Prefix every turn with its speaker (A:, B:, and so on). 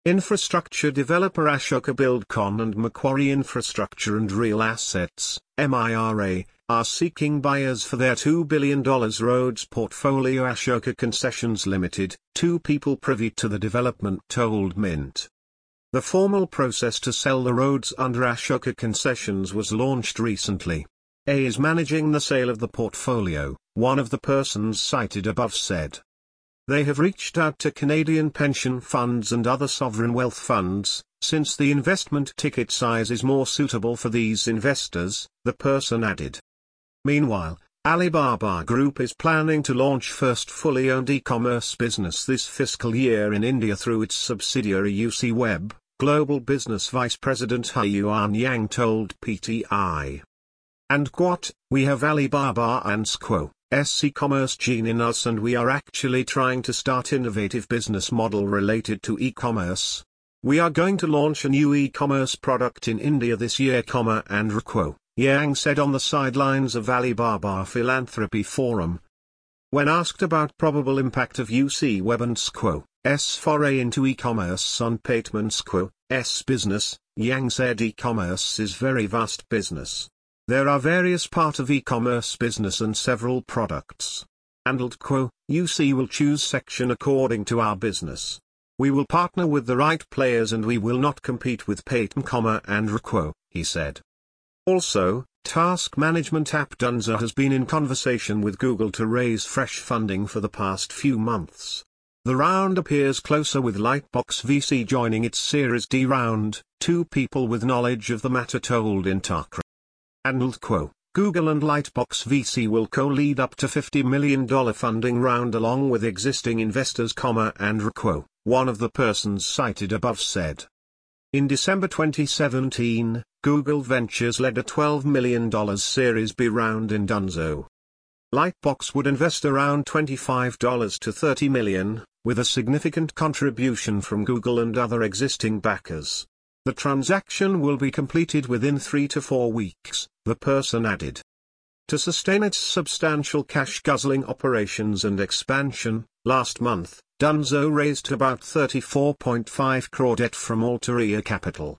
A: Infrastructure developer Ashoka Buildcon and Macquarie Infrastructure and Real Assets, MIRA, are seeking buyers for their $2 billion roads portfolio. Ashoka Concessions Limited, two people privy to the development told Mint. The formal process to sell the roads under Ashoka Concessions was launched recently. A is managing the sale of the portfolio, one of the persons cited above said. They have reached out to Canadian pension funds and other sovereign wealth funds, since the investment ticket size is more suitable for these investors, the person added. Meanwhile, Alibaba Group is planning to launch first fully owned e-commerce business this fiscal year in India through its subsidiary UC Web, Global Business Vice President Haiyuan Yang told PTI. And quote, "We have Alibaba and Squo's e-commerce gene in us, and we are actually trying to start innovative business model related to e-commerce. We are going to launch a new e-commerce product in India this year, and Quo," Yang said on the sidelines of Alibaba Philanthropy Forum. When asked about probable impact of UC Web and Squo's foray into e-commerce on Paytm Squo's business, Yang said e-commerce is very vast business. There are various parts of e-commerce business and several products. And UC will choose section according to our business. We will partner with the right players and we will not compete with Paytm, and Quo, he said. Also, task management app Dunzo has been in conversation with Google to raise fresh funding for the past few months. The round appears closer with Lightbox VC joining its Series D round, two people with knowledge of the matter told Intakra. And Google and Lightbox VC will co-lead up to $50 million funding round along with existing investors, and Quo, one of the persons cited above said. In December 2017, Google Ventures led a $12 million Series B round in Dunzo. Lightbox would invest around $25 to $30 million, with a significant contribution from Google and other existing backers. The transaction will be completed within 3 to 4 weeks, the person added. To sustain its substantial cash-guzzling operations and expansion, last month, Dunzo raised about 34.5 crore debt from Altaria Capital.